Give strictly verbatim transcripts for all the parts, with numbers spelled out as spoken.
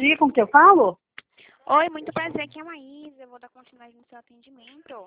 dia, com que eu falo? Oi, muito prazer, aqui é a Maísa, eu vou dar continuidade no seu atendimento.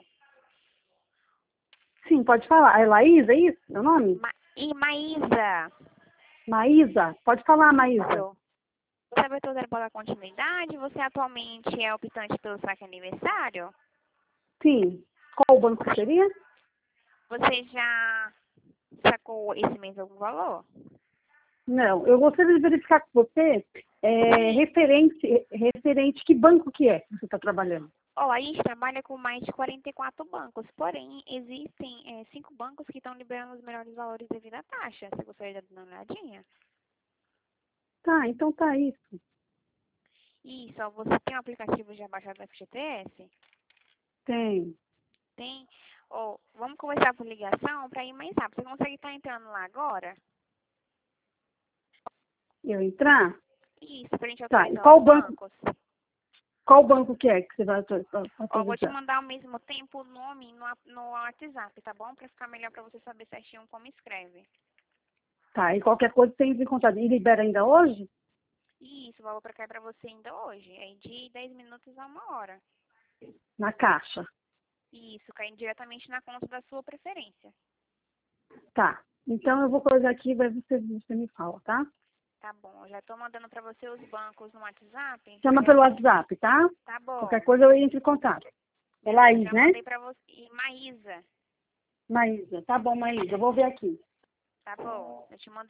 Sim, pode falar. É Laísa, é isso? Seu nome? Ma e Maísa. Maísa? Pode falar, Maísa. Isso. Você vai toda para dar continuidade? Você atualmente é optante pelo saque aniversário? Sim. Qual o banco que seria? Você já sacou esse mês algum valor? Não, eu gostaria de verificar com você é, referente, referente que banco que é que você está trabalhando. Ó, a gente trabalha com mais de quarenta e quatro bancos, porém, existem é, cinco bancos que estão liberando os melhores valores devido à taxa. Você gostaria de dar uma olhadinha? Tá, então tá isso. Isso, ó, você tem o aplicativo já baixado da F G T S? Tem. Tem. Ó, vamos conversar por ligação para ir mais rápido. Você consegue estar entrando lá agora? Eu entrar? Isso, para a gente Tá, e autorizar qual os banco, bancos. qual banco que é que você vai autor- Ó, vou te autorizar? mandar ao mesmo tempo o nome no, a- no WhatsApp, tá bom? Para ficar melhor para você saber certinho como escreve. Tá, e qualquer coisa tem que encontrar. E libera ainda hoje? Isso, o valor para cá é para você ainda hoje. É de dez minutos a uma hora. Na caixa. Isso, caindo diretamente na conta da sua preferência. Tá. Então eu vou coisar aqui e você, você me fala, tá? Tá bom, eu já tô mandando para você os bancos no WhatsApp. Chama Aí pelo assim, WhatsApp, tá? tá bom. Qualquer coisa eu entro em contato. É Beleza, Laís, já né? mandei para você. E Maísa, Maísa. Tá bom, Maísa. Eu vou ver aqui. tá bom. Eu te mandei.